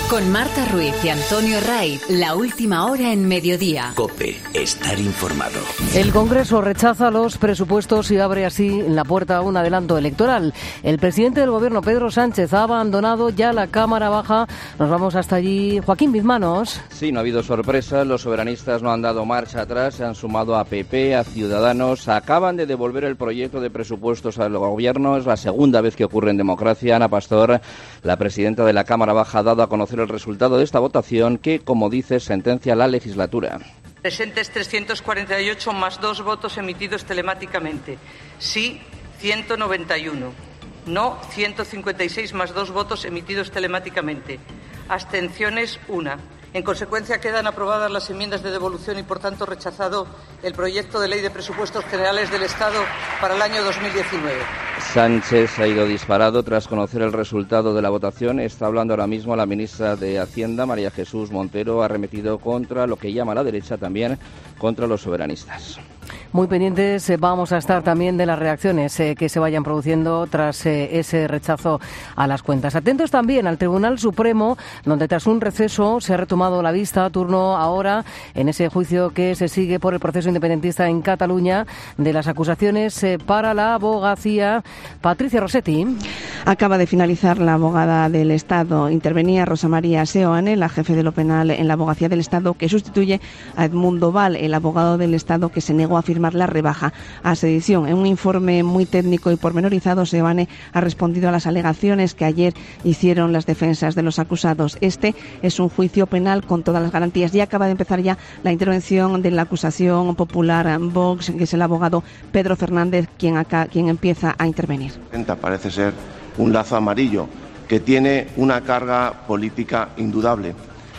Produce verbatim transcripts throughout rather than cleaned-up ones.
Con Marta Ruiz y Antonio Ray, la última hora en Mediodía. COPE, estar informado. El Congreso rechaza los presupuestos y abre así la puerta a un adelanto electoral. El presidente del Gobierno, Pedro Sánchez, ha abandonado ya la Cámara Baja. Nos vamos hasta allí. Joaquín Bizmanos. Sí, no ha habido sorpresa. Los soberanistas no han dado marcha atrás. Se han sumado a P P, a Ciudadanos. Acaban de devolver el proyecto de presupuestos al Gobierno. Es la segunda vez que ocurre en democracia. Ana Pastor, la presidenta de la Cámara Baja, ha dado a conocer el resultado de esta votación que, como dice, sentencia la legislatura. Presentes trescientos cuarenta y ocho más dos votos emitidos telemáticamente. Sí, ciento noventa y uno. No, ciento cincuenta y seis más dos votos emitidos telemáticamente. Abstenciones, una. En consecuencia, quedan aprobadas las enmiendas de devolución y, por tanto, rechazado el proyecto de Ley de Presupuestos Generales del Estado para el año dos mil diecinueve. Sánchez ha ido disparado tras conocer el resultado de la votación. Está hablando ahora mismo la ministra de Hacienda, María Jesús Montero. Ha arremetido contra lo que llama la derecha, también contra los soberanistas. Muy pendientes eh, vamos a estar también de las reacciones eh, que se vayan produciendo tras eh, ese rechazo a las cuentas. Atentos también al Tribunal Supremo, donde tras un receso se ha retomado la vista, turno ahora en ese juicio que se sigue por el proceso independentista en Cataluña de las acusaciones eh, para la abogacía. Patricia Rossetti. Acaba de finalizar la abogada del Estado. Intervenía Rosa María Seoane, la jefe de lo penal en la abogacía del Estado, que sustituye a Edmundo Val, el abogado del Estado que se negó a firmar la rebaja a sedición. En un informe muy técnico y pormenorizado, Seoane ha respondido a las alegaciones que ayer hicieron las defensas de los acusados. Este es un juicio penal con todas las garantías. Y acaba de empezar ya la intervención de la acusación popular Vox, que es el abogado Pedro Fernández, quien acá, quien empieza a intervenir. Parece ser un lazo amarillo que tiene una carga política indudable.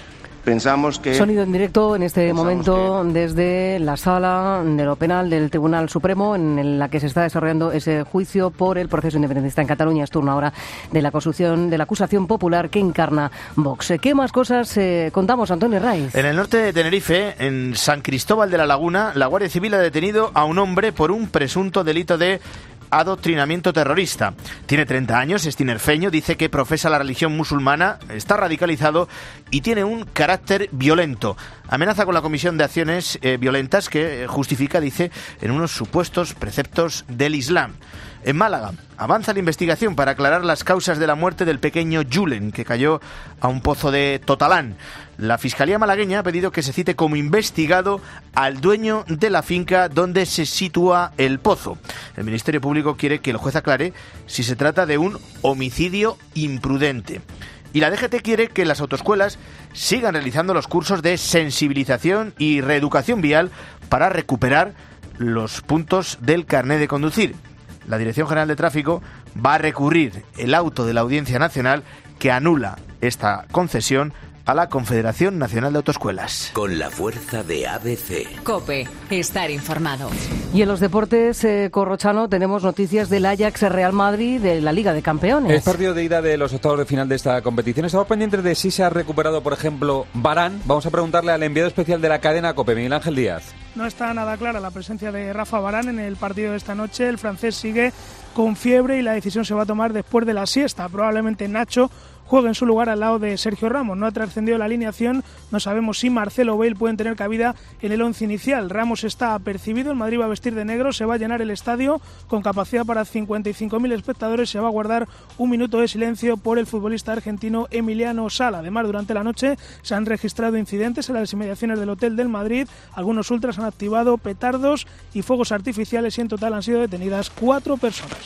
Pensamos que... Sonido en directo en este momento que... desde la sala de lo penal del Tribunal Supremo, en la que se está desarrollando ese juicio por el proceso independentista en Cataluña. Es turno ahora de la acusación, de la acusación popular que encarna Vox. ¿Qué más cosas eh, contamos, Antonio Raiz? En el norte de Tenerife, en San Cristóbal de la Laguna, la Guardia Civil ha detenido a un hombre por un presunto delito de adoctrinamiento terrorista. Tiene treinta años, es tinerfeño, dice que profesa la religión musulmana, está radicalizado y tiene un carácter violento. Amenaza con la comisión de acciones eh, violentas que justifica, dice, en unos supuestos preceptos del Islam. En Málaga avanza la investigación para aclarar las causas de la muerte del pequeño Julen, que cayó a un pozo de Totalán. La Fiscalía malagueña ha pedido que se cite como investigado al dueño de la finca donde se sitúa el pozo. El Ministerio Público quiere que el juez aclare si se trata de un homicidio imprudente. Y la D G T quiere que las autoescuelas sigan realizando los cursos de sensibilización y reeducación vial para recuperar los puntos del carné de conducir. La Dirección General de Tráfico va a recurrir el auto de la Audiencia Nacional que anula esta concesión a la Confederación Nacional de Autoescuelas. Con la fuerza de A B C. COPE, estar informado. Y en los deportes, eh, Corrochano, tenemos noticias del Ajax Real Madrid de la Liga de Campeones. Es partido de ida de los octavos de final de esta competición. Estamos pendientes de si se ha recuperado, por ejemplo, Varane. Vamos a preguntarle al enviado especial de la cadena COPE, Miguel Ángel Díaz. No está nada clara la presencia de Rafa Varane en el partido de esta noche. El francés sigue con fiebre y la decisión se va a tomar después de la siesta. Probablemente Nacho juega en su lugar al lado de Sergio Ramos. No ha trascendido la alineación, no sabemos si Marcelo o Bale pueden tener cabida en el once inicial. Ramos está apercibido, el Madrid va a vestir de negro, se va a llenar el estadio con capacidad para cincuenta y cinco mil espectadores, se va a guardar un minuto de silencio por el futbolista argentino Emiliano Sala. Además, durante la noche se han registrado incidentes en las inmediaciones del Hotel del Madrid, algunos ultras han activado petardos y fuegos artificiales y en total han sido detenidas cuatro personas.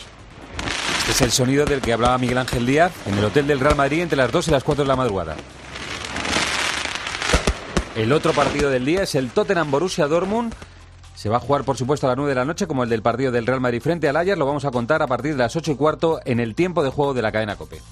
Este es el sonido del que hablaba Miguel Ángel Díaz en el Hotel del Real Madrid entre las dos y las cuatro de la madrugada. El otro partido del día es el Tottenham Borussia Dortmund. Se va a jugar, por supuesto, a las nueve de la noche, como el del partido del Real Madrid frente al Ajax. Lo vamos a contar a partir de las ocho y cuarto en el tiempo de juego de la cadena COPE.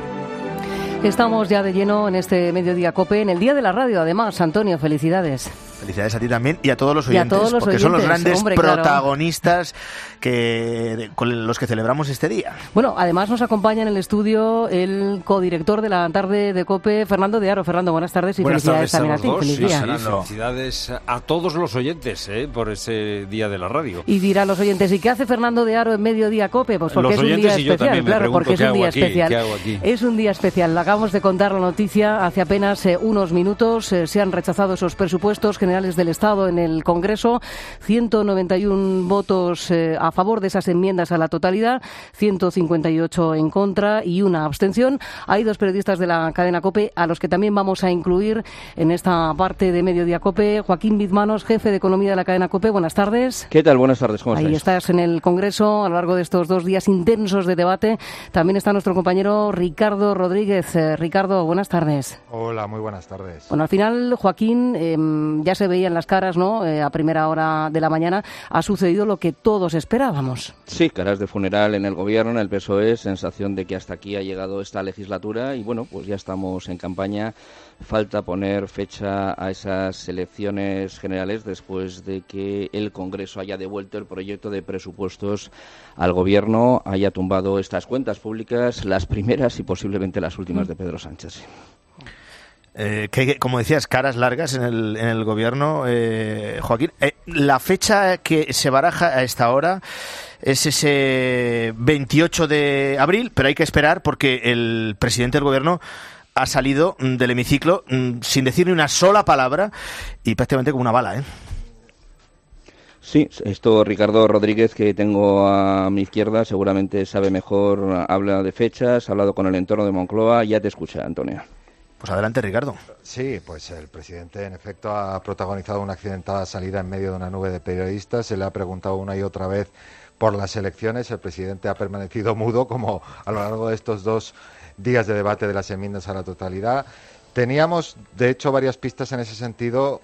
Estamos ya de lleno en este Mediodía COPE, en el Día de la Radio, además. Antonio, felicidades. Felicidades a ti también y a todos los oyentes, todos los porque oyentes, son los grandes hombre, protagonistas claro. que, de, con los que celebramos este día. Bueno, además nos acompaña en el estudio el codirector de la tarde de COPE, Fernando de Aro. Fernando, buenas tardes y buenas felicidades tardes también a, a ti. los dos. Feliz día. Sí, sí, felicidades a todos los oyentes eh, por ese día de la radio. Y dirán los oyentes, ¿y qué hace Fernando de Aro en Mediodía COPE? Pues porque los es un día y yo especial, claro, porque es un día aquí, especial. ¿qué hago aquí? Es un día especial. Acabamos de contar la noticia hace apenas eh, unos minutos. Eh, se han rechazado esos presupuestos generales del Estado en el Congreso. ciento noventa y uno votos eh, a favor de esas enmiendas a la totalidad, ciento cincuenta y ocho en contra y una abstención. Hay dos periodistas de la cadena COPE a los que también vamos a incluir en esta parte de Mediodía COPE. Joaquín Bizmanos, jefe de Economía de la cadena COPE. Buenas tardes. ¿Qué tal? Buenas tardes. ¿Cómo estáis? Ahí estás en el Congreso a lo largo de estos dos días intensos de debate. También está nuestro compañero Ricardo Rodríguez. Eh, Ricardo, buenas tardes. Hola, muy buenas tardes. Bueno, al final, Joaquín, eh, ya se veía en las caras, ¿no? Eh, a primera hora de la mañana ha sucedido lo que todos esperábamos. Sí, caras de funeral en el Gobierno, en el P S O E, sensación de que hasta aquí ha llegado esta legislatura y bueno, pues ya estamos en campaña. Falta poner fecha a esas elecciones generales después de que el Congreso haya devuelto el proyecto de presupuestos al Gobierno, haya tumbado estas cuentas públicas, las primeras y posiblemente las últimas de Pedro Sánchez. Eh, que, como decías, caras largas en el, en el Gobierno, eh, Joaquín. Eh, la fecha que se baraja a esta hora es ese veintiocho de abril, pero hay que esperar porque el presidente del Gobierno ha salido del hemiciclo sin decir ni una sola palabra y prácticamente como una bala, ¿eh? Sí, esto Ricardo Rodríguez, que tengo a mi izquierda, seguramente sabe mejor, habla de fechas, ha hablado con el entorno de Moncloa, ya te escucha, Antonio. Pues adelante, Ricardo. Sí, pues el presidente en efecto ha protagonizado una accidentada salida en medio de una nube de periodistas, se le ha preguntado una y otra vez por las elecciones, el presidente ha permanecido mudo como a lo largo de estos dos días de debate de las enmiendas a la totalidad. Teníamos, de hecho, varias pistas en ese sentido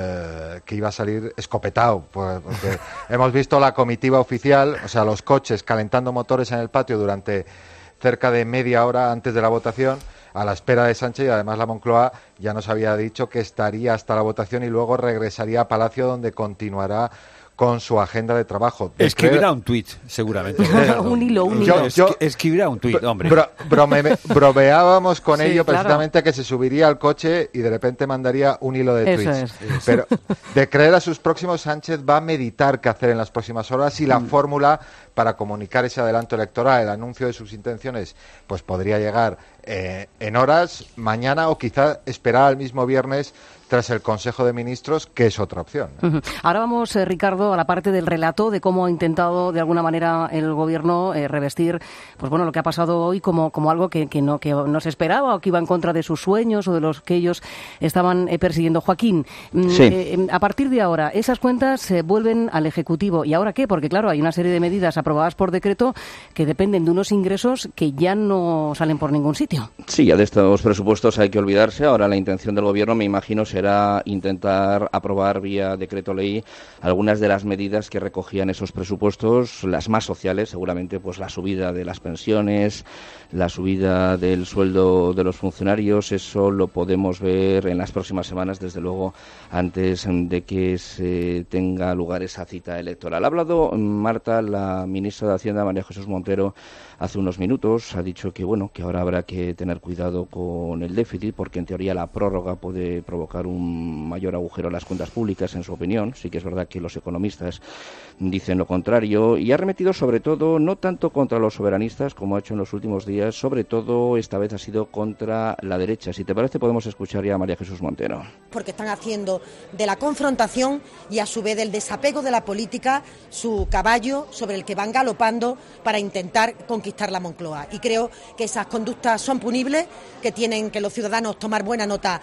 eh, que iba a salir escopetado, pues, porque hemos visto la comitiva oficial, o sea, los coches calentando motores en el patio durante cerca de media hora antes de la votación, a la espera de Sánchez, y además la Moncloa ya nos había dicho que estaría hasta la votación y luego regresaría a Palacio, donde continuará con su agenda de trabajo. De Escribirá creer... un tuit, seguramente. un hilo, un hilo. Yo, yo... Escribirá un tuit, hombre. Bro, brome, bromeábamos con sí, ello claro. precisamente que se subiría al coche y de repente mandaría un hilo de Eso tweets. es. Pero de creer a sus próximos, Sánchez va a meditar qué hacer en las próximas horas y la mm. fórmula para comunicar ese adelanto electoral, el anuncio de sus intenciones, pues podría llegar eh, en horas, mañana o quizá esperar al mismo viernes tras el Consejo de Ministros, que es otra opción, ¿no? Uh-huh. Ahora vamos, eh, Ricardo, a la parte del relato de cómo ha intentado de alguna manera el Gobierno eh, revestir, pues bueno, lo que ha pasado hoy como, como algo que, que, no, que no se esperaba o que iba en contra de sus sueños o de los que ellos estaban eh, persiguiendo. Joaquín, sí. eh, a partir de ahora, esas cuentas eh, vuelven al Ejecutivo. ¿Y ahora qué? Porque claro, hay una serie de medidas aprobadas por decreto que dependen de unos ingresos que ya no salen por ningún sitio. Sí, ya de estos presupuestos hay que olvidarse. Ahora la intención del Gobierno, me imagino, será intentar aprobar vía decreto ley algunas de las medidas que recogían esos presupuestos, las más sociales, seguramente pues la subida de las pensiones, la subida del sueldo de los funcionarios. Eso lo podemos ver en las próximas semanas, desde luego, antes de que se tenga lugar esa cita electoral. Ha hablado Marta, la ministra de Hacienda, María Jesús Montero, hace unos minutos. Ha dicho que bueno, que ahora habrá que tener cuidado con el déficit, porque en teoría la prórroga puede provocar un mayor agujero en las cuentas públicas, en su opinión. Sí que es verdad que los economistas dicen lo contrario, y ha arremetido sobre todo, no tanto contra los soberanistas como ha hecho en los últimos días, sobre todo esta vez ha sido contra la derecha. Si te parece, podemos escuchar ya a María Jesús Montero. Porque están haciendo de la confrontación y a su vez del desapego de la política su caballo sobre el que van galopando para intentar conquistar la Moncloa. Y creo que esas conductas son punibles, que tienen que los ciudadanos tomar buena nota.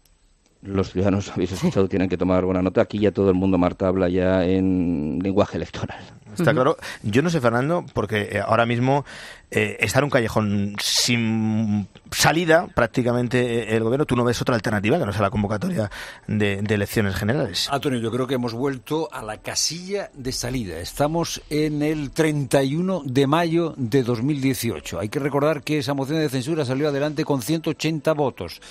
Los ciudadanos, habéis escuchado, tienen que tomar buena nota. Aquí ya todo el mundo, Marta, habla ya en lenguaje electoral. Está claro. Yo no sé, Fernando, porque ahora mismo eh, está en un callejón sin salida prácticamente el Gobierno. ¿Tú no ves otra alternativa que no sea la convocatoria de, de elecciones generales? Antonio, yo creo que hemos vuelto a la casilla de salida. Estamos en el treinta y uno de mayo de dos mil dieciocho. Hay que recordar que esa moción de censura salió adelante con ciento ochenta votos.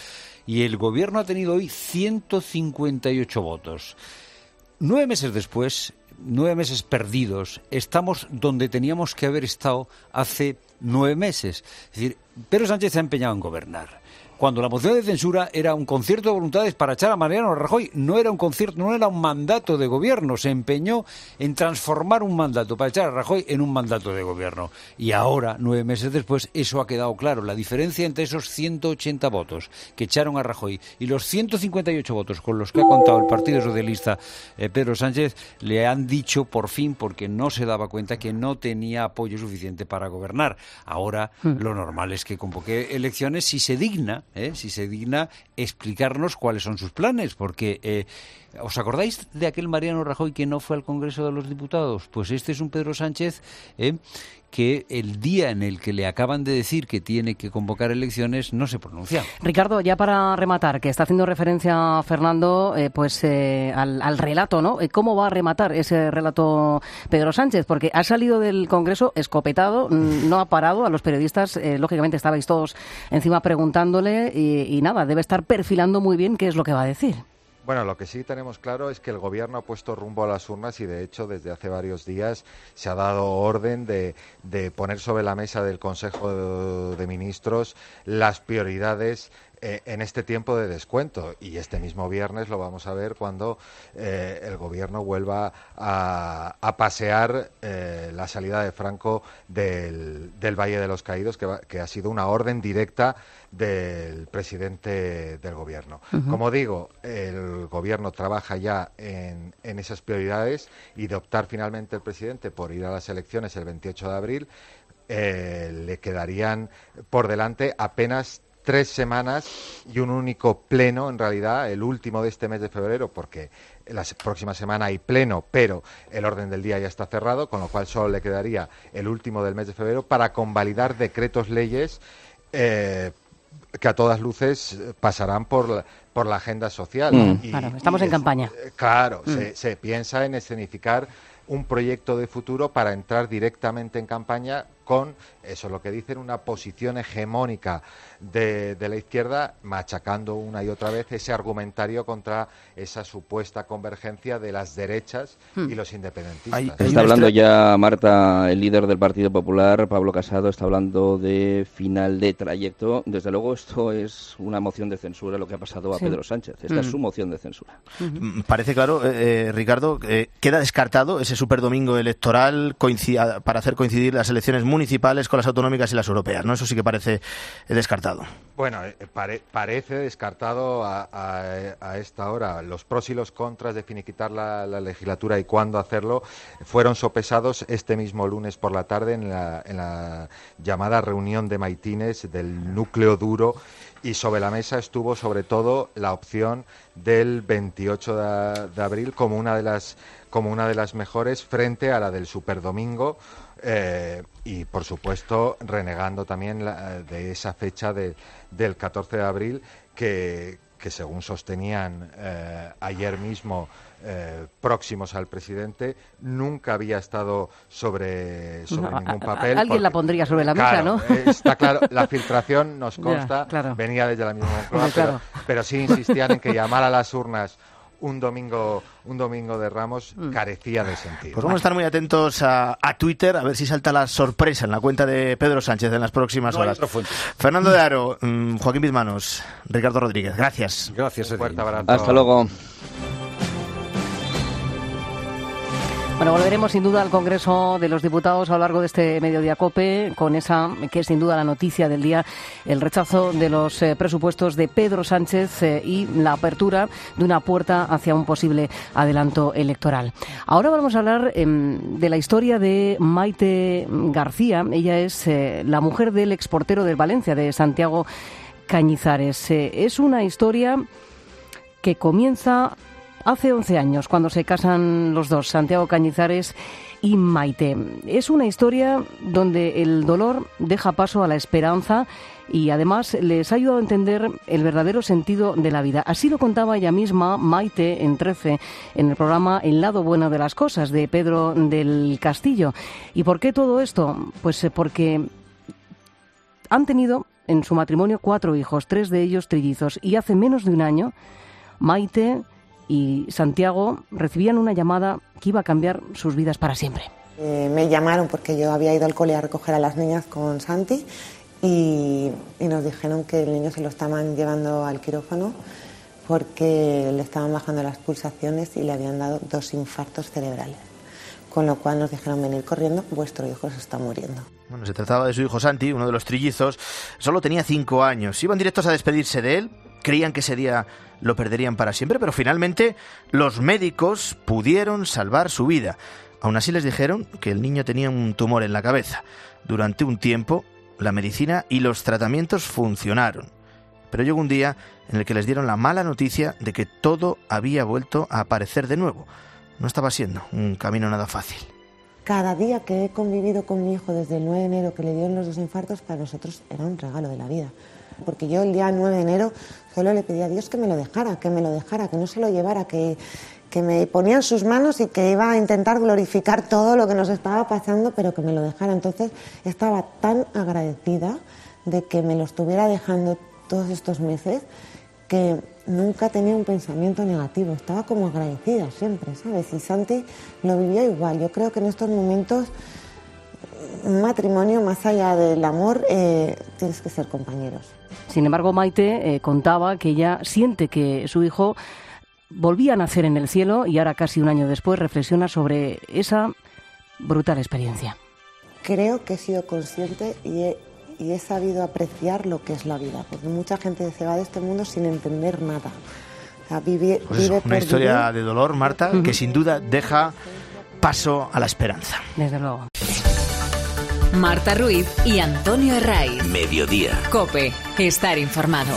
Y el gobierno ha tenido hoy ciento cincuenta y ocho votos. Nueve meses después, nueve meses perdidos, estamos donde teníamos que haber estado hace nueve meses. Es decir, Pedro Sánchez se ha empeñado en gobernar. Cuando la moción de censura era un concierto de voluntades para echar a Mariano Rajoy, no era un concierto, no era un mandato de gobierno, se empeñó en transformar un mandato para echar a Rajoy en un mandato de gobierno. Y ahora, nueve meses después, eso ha quedado claro. La diferencia entre esos ciento ochenta votos que echaron a Rajoy y los ciento cincuenta y ocho votos con los que ha contado el Partido Socialista eh, Pedro Sánchez, le han dicho por fin, porque no se daba cuenta, que no tenía apoyo suficiente para gobernar. Ahora, mm. lo normal es que convoque elecciones si se digna ¿Eh? si se digna explicarnos cuáles son sus planes, porque eh, ¿os acordáis de aquel Mariano Rajoy que no fue al Congreso de los Diputados? Pues este es un Pedro Sánchez eh, que el día en el que le acaban de decir que tiene que convocar elecciones no se pronuncia. Ricardo, ya para rematar, que está haciendo referencia Fernando eh, pues eh, al, al relato, ¿no? ¿Cómo va a rematar ese relato Pedro Sánchez? Porque ha salido del Congreso escopetado, no ha parado, a los periodistas, eh, lógicamente estabais todos encima preguntándole y, y nada, debe estar perfilando muy bien qué es lo que va a decir. Bueno, lo que sí tenemos claro es que el Gobierno ha puesto rumbo a las urnas y, de hecho, desde hace varios días se ha dado orden de, de poner sobre la mesa del Consejo de, de Ministros las prioridades eh, en este tiempo de descuento. Y este mismo viernes lo vamos a ver cuando eh, el Gobierno vuelva a, a pasear eh, la salida de Franco del, del Valle de los Caídos, que, va, que ha sido una orden directa del presidente del Gobierno. Uh-huh. Como digo, el Gobierno trabaja ya en, en esas prioridades, y de optar finalmente el presidente por ir a las elecciones el veintiocho de abril, eh, le quedarían por delante apenas tres semanas y un único pleno, en realidad, el último de este mes de febrero, porque la próxima semana hay pleno, pero el orden del día ya está cerrado, con lo cual solo le quedaría el último del mes de febrero para convalidar decretos leyes eh, que a todas luces pasarán por la, por la agenda social. Mm. Y, claro, estamos y en es, campaña. Claro, mm. se, se piensa en escenificar un proyecto de futuro para entrar directamente en campaña con, eso es lo que dicen, una posición hegemónica de, de la izquierda, machacando una y otra vez ese argumentario contra esa supuesta convergencia de las derechas hmm. y los independentistas. Hay, hay está hablando ya, Marta, el líder del Partido Popular, Pablo Casado, está hablando de final de trayecto. Desde luego esto es una moción de censura, lo que ha pasado a sí. Pedro Sánchez. Esta mm. es su moción de censura. Mm-hmm. Parece claro, eh, Ricardo, eh, queda descartado ese superdomingo electoral coincida, para hacer coincidir las elecciones municipales con las autonómicas y las europeas, ¿no? Eso sí que parece descartado. Bueno, eh, pare, parece descartado a, a, a esta hora. Los pros y los contras de finiquitar la, la legislatura y cuándo hacerlo fueron sopesados este mismo lunes por la tarde en la, en la llamada reunión de maitines del núcleo duro, y sobre la mesa estuvo sobre todo la opción del veintiocho de, de abril como una de las como una de las mejores frente a la del superdomingo. Eh, y, por supuesto, renegando también la, de esa fecha de, del catorce de abril que, que según sostenían eh, ayer mismo eh, próximos al presidente, nunca había estado sobre, sobre no, ningún a, papel. A, alguien porque, la pondría sobre la claro, mesa, ¿no? Está claro, la filtración nos consta, ya, claro. venía desde la misma Moncloa, claro. pero, pero sí insistían en que llamar a las urnas un domingo un domingo de Ramos mm. carecía de sentido. Pues vamos a estar muy atentos a, a Twitter, a ver si salta la sorpresa en la cuenta de Pedro Sánchez en las próximas no horas. Fernando de Aro, mmm, Joaquín Bizmanos, Ricardo Rodríguez, gracias. Gracias, fuerte abrazo. Hasta luego. Bueno, volveremos sin duda al Congreso de los Diputados a lo largo de este mediodía COPE, con esa que es sin duda la noticia del día, el rechazo de los eh, presupuestos de Pedro Sánchez eh, y la apertura de una puerta hacia un posible adelanto electoral. Ahora vamos a hablar eh, de la historia de Maite García. Ella es eh, la mujer del exportero del Valencia, de Santiago Cañizares. Eh, es una historia que comienza hace once años, cuando se casan los dos, Santiago Cañizares y Maite. Es una historia donde el dolor deja paso a la esperanza y además les ha ayudado a entender el verdadero sentido de la vida. Así lo contaba ella misma, Maite, en trece, en el programa El lado bueno de las cosas, de Pedro del Castillo. ¿Y por qué todo esto? Pues porque han tenido en su matrimonio cuatro hijos, tres de ellos trillizos. Y hace menos de un año, Maite y Santiago recibían una llamada que iba a cambiar sus vidas para siempre. Eh, me llamaron porque yo había ido al cole a recoger a las niñas con Santi y, y nos dijeron que el niño se lo estaban llevando al quirófano porque le estaban bajando las pulsaciones y le habían dado dos infartos cerebrales. Con lo cual nos dijeron venir corriendo, vuestro hijo se está muriendo. Bueno, se trataba de su hijo Santi, uno de los trillizos. Solo tenía cinco años. Iban directos a despedirse de él. Creían que ese día lo perderían para siempre, pero finalmente los médicos pudieron salvar su vida. Aún así les dijeron que el niño tenía un tumor en la cabeza. Durante un tiempo, la medicina y los tratamientos funcionaron. Pero llegó un día en el que les dieron la mala noticia de que todo había vuelto a aparecer de nuevo. No estaba siendo un camino nada fácil. Cada día que he convivido con mi hijo desde el nueve de enero que le dieron los dos infartos, para nosotros era un regalo de la vida. Porque yo el día nueve de enero solo le pedí a Dios que me lo dejara, que me lo dejara, que no se lo llevara, que, que me ponía en sus manos y que iba a intentar glorificar todo lo que nos estaba pasando, pero que me lo dejara. Entonces estaba tan agradecida de que me lo estuviera dejando todos estos meses que nunca tenía un pensamiento negativo, estaba como agradecida siempre, ¿sabes? Y Santi lo vivió igual. Yo creo que en estos momentos un matrimonio, más allá del amor, eh, tienes que ser compañeros. Sin embargo, Maite eh, contaba que ella siente que su hijo volvía a nacer en el cielo y ahora, casi un año después, reflexiona sobre esa brutal experiencia. Creo que he sido consciente y he y he sabido apreciar lo que es la vida, porque mucha gente se va de este mundo sin entender nada. O sea, vive, pues vive eso, una historia vivir. de dolor, Marta, uh-huh. que sin duda deja paso a la esperanza. Desde luego. Marta Ruiz y Antonio Herray. Mediodía. COPE. Estar informado.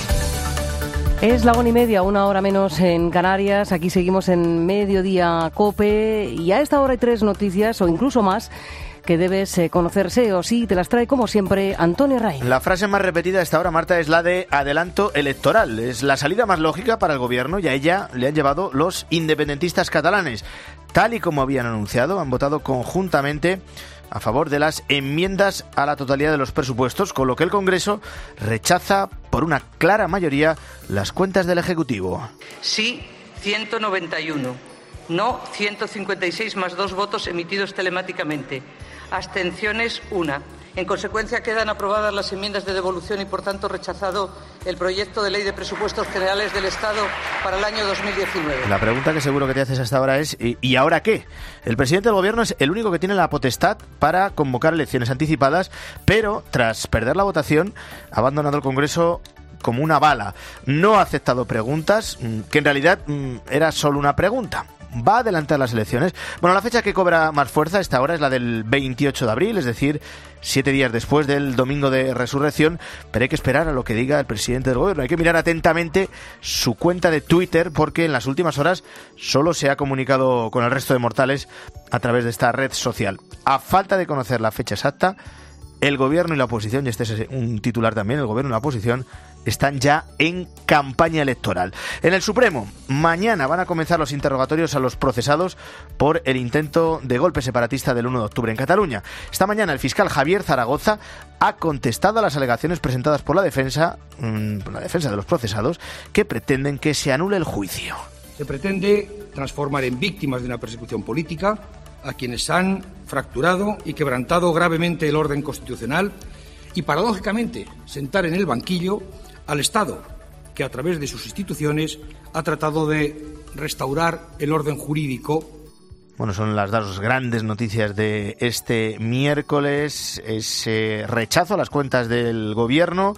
Es la una y media, una hora menos en Canarias. Aquí seguimos en Mediodía COPE y a esta hora hay tres noticias o incluso más que debes eh, conocerse o sí, te las trae como siempre Antonio Ray. La frase más repetida a esta hora, Marta, es la de adelanto electoral. Es la salida más lógica para el gobierno y a ella le han llevado los independentistas catalanes. Tal y como habían anunciado, han votado conjuntamente a favor de las enmiendas a la totalidad de los presupuestos, con lo que el Congreso rechaza por una clara mayoría las cuentas del Ejecutivo. Sí, ciento noventa y uno. No, ciento cincuenta y seis más dos votos emitidos telemáticamente. Abstenciones, una. En consecuencia, quedan aprobadas las enmiendas de devolución y, por tanto, rechazado el proyecto de ley de presupuestos generales del Estado para el año dos mil diecinueve. La pregunta que seguro que te haces hasta ahora es ¿y, ¿y ahora qué? El presidente del Gobierno es el único que tiene la potestad para convocar elecciones anticipadas, pero tras perder la votación ha abandonado el Congreso como una bala. No ha aceptado preguntas, que en realidad era solo una pregunta. Va a adelantar las elecciones. Bueno, la fecha que cobra más fuerza esta hora es la del veintiocho de abril, es decir, siete días después del domingo de resurrección, pero hay que esperar a lo que diga el presidente del gobierno. Hay que mirar atentamente su cuenta de Twitter, porque en las últimas horas solo se ha comunicado con el resto de mortales a través de esta red social. A falta de conocer la fecha exacta, el gobierno y la oposición, y este es un titular también, el gobierno y la oposición están ya en campaña electoral. En el Supremo, mañana van a comenzar los interrogatorios a los procesados por el intento de golpe separatista del uno de octubre en Cataluña. Esta mañana el fiscal Javier Zaragoza ha contestado a las alegaciones presentadas por la defensa, mmm, por la defensa de los procesados, que pretenden que se anule el juicio. Se pretende transformar en víctimas de una persecución política a quienes han fracturado y quebrantado gravemente el orden constitucional y, paradójicamente, sentar en el banquillo al Estado, que a través de sus instituciones ha tratado de restaurar el orden jurídico. Bueno, son las dos grandes noticias de este miércoles, ese rechazo a las cuentas del gobierno,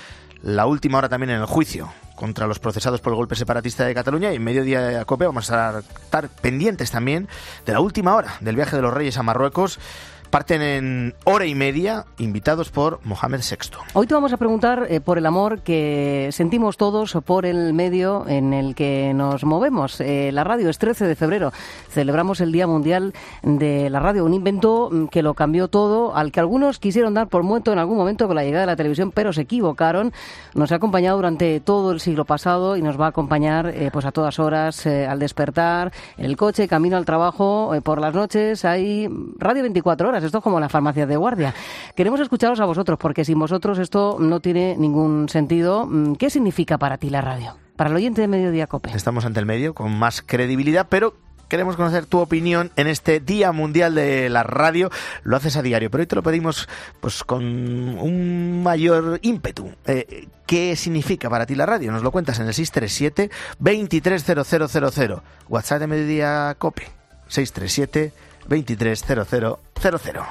la última hora también en el juicio contra los procesados por el golpe separatista de Cataluña, y en Mediodía de COPE vamos a estar pendientes también de la última hora del viaje de los Reyes a Marruecos. Parten en hora y media, invitados por Mohamed sexto. Hoy te vamos a preguntar eh, por el amor que sentimos todos por el medio en el que nos movemos. Eh, la radio es trece de febrero. Celebramos el Día Mundial de la Radio, un invento que lo cambió todo, al que algunos quisieron dar por muerto en algún momento con la llegada de la televisión, pero se equivocaron. Nos ha acompañado durante todo el siglo pasado y nos va a acompañar eh, pues a todas horas, eh, al despertar, en el coche, camino al trabajo, eh, por las noches. Hay radio veinticuatro horas. tiendas, esto es como las farmacias de guardia. Queremos escucharos a vosotros, porque sin vosotros esto no tiene ningún sentido. ¿Qué significa para ti la radio? Para el oyente de Mediodía COPE. Estamos ante el medio con más credibilidad, pero queremos conocer tu opinión en este Día Mundial de la Radio. Lo haces a diario, pero hoy te lo pedimos pues con un mayor ímpetu. Eh, ¿Qué significa para ti la radio? Nos lo cuentas en el seis tres siete, veintitrés cero cero cero cero. WhatsApp de Mediodía COPE, seis tres siete, veintitrés cero cero cero cero.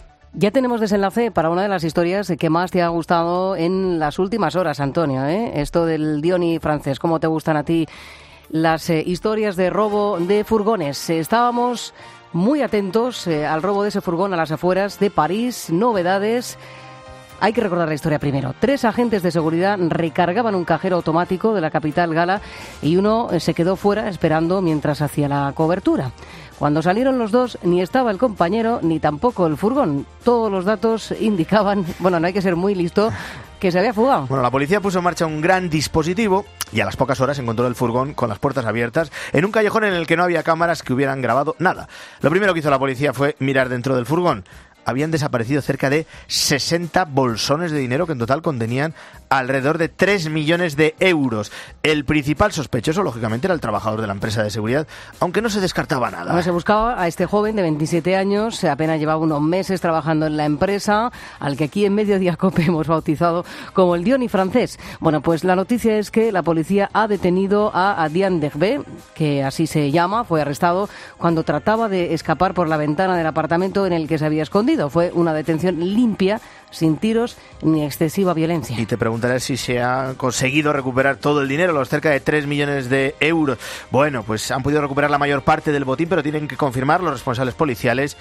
Ya tenemos desenlace para una de las historias que más te ha gustado en las últimas horas, Antonio, ¿eh? Esto del Diony francés. ¿Cómo te gustan a ti las eh, historias de robo de furgones? Eh, estábamos muy atentos eh, al robo de ese furgón a las afueras de París. Novedades. Hay que recordar la historia primero. Tres agentes de seguridad recargaban un cajero automático de la capital gala y uno eh, se quedó fuera esperando mientras hacía la cobertura. Cuando salieron los dos, ni estaba el compañero ni tampoco el furgón. Todos los datos indicaban, bueno, no hay que ser muy listo, que se había fugado. Bueno, la policía puso en marcha un gran dispositivo y a las pocas horas encontró el furgón con las puertas abiertas en un callejón en el que no había cámaras que hubieran grabado nada. Lo primero que hizo la policía fue mirar dentro del furgón. Habían desaparecido cerca de sesenta bolsones de dinero que en total contenían alrededor de tres millones de euros. El principal sospechoso, lógicamente, era el trabajador de la empresa de seguridad, aunque no se descartaba nada. Bueno, se buscaba a este joven de veintisiete años, apenas llevaba unos meses trabajando en la empresa, al que aquí en Mediodía COPE hemos bautizado como el Diony francés. Bueno, pues la noticia es que la policía ha detenido a Adrien Derbe, que así se llama, fue arrestado cuando trataba de escapar por la ventana del apartamento en el que se había escondido. Fue una detención limpia, sin tiros ni excesiva violencia. Y te preguntarás si se ha conseguido recuperar todo el dinero, los cerca de tres millones de euros. Bueno, pues han podido recuperar la mayor parte del botín, pero tienen que confirmar los responsables policiales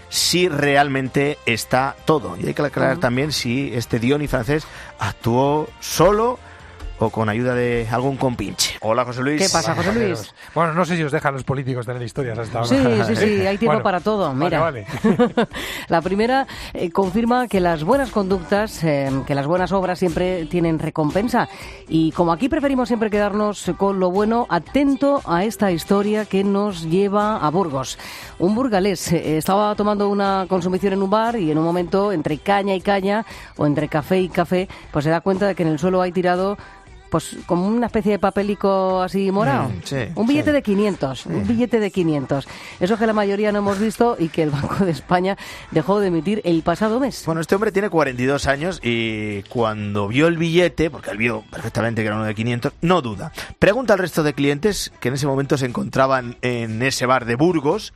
si realmente está todo. Y hay que aclarar uh-huh. también si este Diony francés actuó solo o con ayuda de algún compinche. Hola, José Luis. ¿Qué pasa, José Luis? Bueno, no sé si os dejan los políticos tener historias hasta ahora. Sí, sí, sí, hay tiempo bueno, para todo. Mira, vale, vale. La primera eh, confirma que las buenas conductas, eh, que las buenas obras siempre tienen recompensa. Y como aquí preferimos siempre quedarnos con lo bueno, atento a esta historia que nos lleva a Burgos. Un burgalés eh, estaba tomando una consumición en un bar y en un momento, entre caña y caña, o entre café y café, pues se da cuenta de que en el suelo hay tirado pues como una especie de papelico así morado. Mm, sí, un billete sí. de quinientos, sí. un billete de quinientos. Eso que la mayoría no hemos visto y que el Banco de España dejó de emitir el pasado mes. Bueno, este hombre tiene cuarenta y dos años y cuando vio el billete, porque él vio perfectamente que era uno de quinientos, no duda. Pregunta al resto de clientes que en ese momento se encontraban en ese bar de Burgos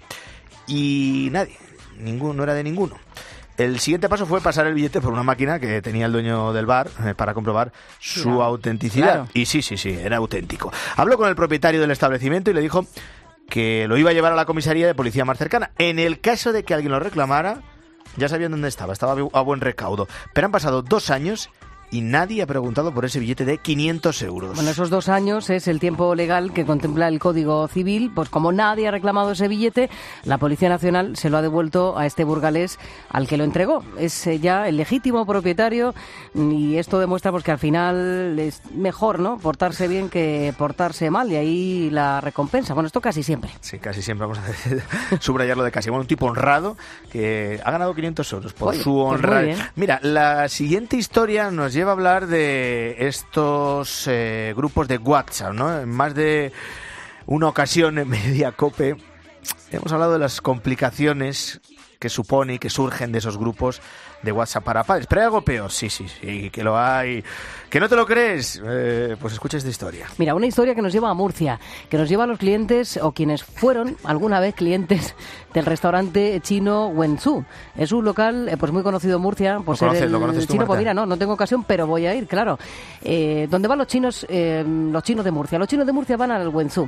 y nadie, ninguno, no era de ninguno. El siguiente paso fue pasar el billete por una máquina que tenía el dueño del bar eh, para comprobar su claro, autenticidad. Claro. Y sí, sí, sí, era auténtico. Habló con el propietario del establecimiento y le dijo que lo iba a llevar a la comisaría de policía más cercana. En el caso de que alguien lo reclamara, ya sabían dónde estaba, estaba a buen recaudo. Pero han pasado dos años y nadie ha preguntado por ese billete de quinientos euros. Bueno, esos dos años es el tiempo legal que contempla el Código Civil. Pues como nadie ha reclamado ese billete, la Policía Nacional se lo ha devuelto a este burgalés al que lo entregó. Es ya el legítimo propietario y esto demuestra pues que al final es mejor, ¿no?, portarse bien que portarse mal, y ahí la recompensa. Bueno, esto casi siempre. Sí, casi siempre, vamos a subrayarlo de casi. Bueno, un tipo honrado que ha ganado quinientos euros por Oye, su honra. Pues Mira, la siguiente historia nos lleva a hablar de estos eh, grupos de WhatsApp, ¿no? En más de una ocasión en Mediodía COPE hemos hablado de las complicaciones que supone y que surgen de esos grupos de WhatsApp para padres. Pero hay algo peor, sí, sí, sí, que lo hay. ¿Que no te lo crees? Eh, pues escucha esta historia. Mira, una historia que nos lleva a Murcia, que nos lleva a los clientes o quienes fueron alguna vez clientes del restaurante chino Wenzhou. Es un local eh, pues muy conocido en Murcia por ser conoces, el lo conoces tú, chino. Marta. Pues mira, no, no tengo ocasión, pero voy a ir, claro. Eh, donde van los chinos, eh, los chinos de Murcia. Los chinos de Murcia van al Wenzhou.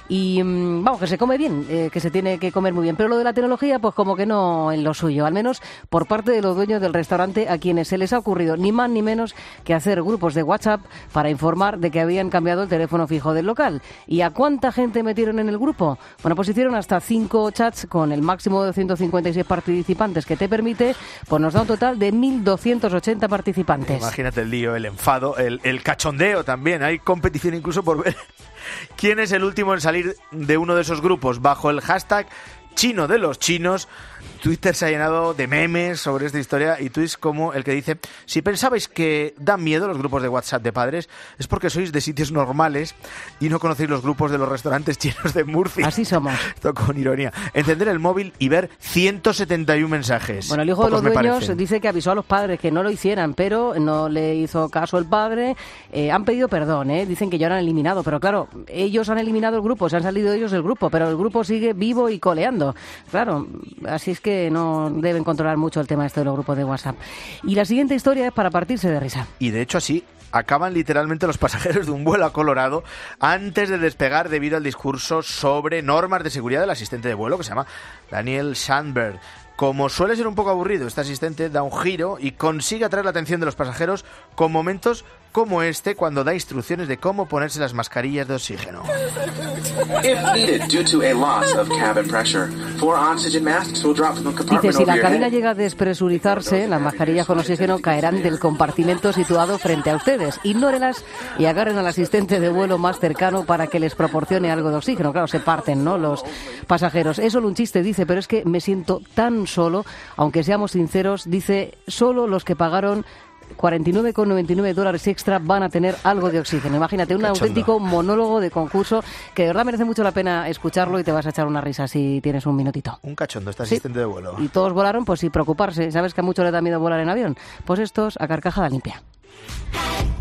Y mmm, vamos, que se come bien, eh, que se tiene que comer muy bien. Pero lo de la tecnología, pues como que no en lo suyo, al menos por parte de los dueños del restaurante, a quienes se les ha ocurrido ni más ni menos que hacer grupos de WhatsApp para informar de que habían cambiado el teléfono fijo del local. ¿Y a cuánta gente metieron en el grupo? Bueno, pues hicieron hasta cinco chats con el máximo de ciento cincuenta y seis participantes que te permite, pues nos da un total de mil doscientos ochenta participantes. Imagínate el lío, el enfado, el, el cachondeo también. Hay competición incluso por ver quién es el último en salir de uno de esos grupos bajo el hashtag chino de los chinos. Twitter se ha llenado de memes sobre esta historia y tweets como el que dice: si pensabais que dan miedo los grupos de WhatsApp de padres, es porque sois de sitios normales y no conocéis los grupos de los restaurantes chinos de Murcia. Así somos. Esto con ironía. Encender el móvil y ver ciento setenta y uno mensajes. Bueno, el hijo Pocos de los dueños parecen. dice que avisó a los padres que no lo hicieran, pero no le hizo caso el padre. Eh, han pedido perdón, ¿eh? Dicen que ya lo han eliminado, pero claro, ellos han eliminado el grupo, se han salido ellos del grupo, pero el grupo sigue vivo y coleando. Claro, así es que no deben controlar mucho el tema este de los grupos de WhatsApp. Y la siguiente historia es para partirse de risa. Y de hecho así acaban literalmente los pasajeros de un vuelo a Colorado antes de despegar debido al discurso sobre normas de seguridad del asistente de vuelo que se llama Daniel Sandberg. Como suele ser un poco aburrido, este asistente da un giro y consigue atraer la atención de los pasajeros con momentos como este cuando da instrucciones de cómo ponerse las mascarillas de oxígeno. Dice, si la cabina llega a despresurizarse, las mascarillas con oxígeno caerán del compartimento situado frente a ustedes. Ignórenlas y agarren al asistente de vuelo más cercano para que les proporcione algo de oxígeno. Claro, se parten, ¿no?, los pasajeros. Es solo un chiste, dice, pero es que me siento tan solo, aunque seamos sinceros, dice, solo los que pagaron cuarenta y nueve con noventa y nueve dólares extra van a tener algo de oxígeno. Imagínate, un Cachondo. auténtico monólogo de concurso que de verdad merece mucho la pena escucharlo y te vas a echar una risa si tienes un minutito. Un cachondo, este asistente sí. de vuelo. Y todos volaron, pues sin preocuparse. ¿Sabes que a muchos les da miedo volar en avión? Pues estos a carcajada limpia.